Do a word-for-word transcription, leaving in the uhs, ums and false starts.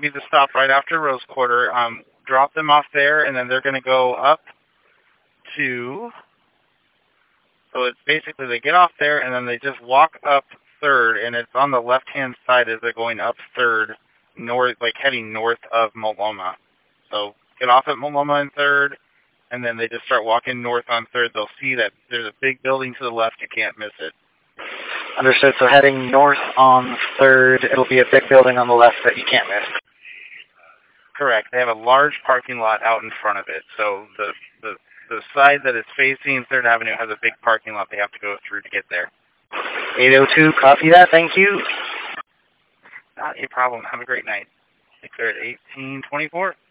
be the stop right after Rose Quarter. Um, drop them off there, and then they're going to go up to... So it's basically they get off there, and then they just walk up third, and it's on the left-hand side as they're going up third, north, like heading north of Multnomah. So get off at Multnomah in third, and then they just start walking north on third. They'll see that there's a big building to the left. You can't miss it. Understood. So heading north on third, it'll be a big building on the left that you can't miss. Correct. They have a large parking lot out in front of it. So the the, the side that is facing third Avenue has a big parking lot they have to go through to get there. eight oh two, copy that. Thank you. Not a problem. Have a great night. Declare at eighteen twenty-four.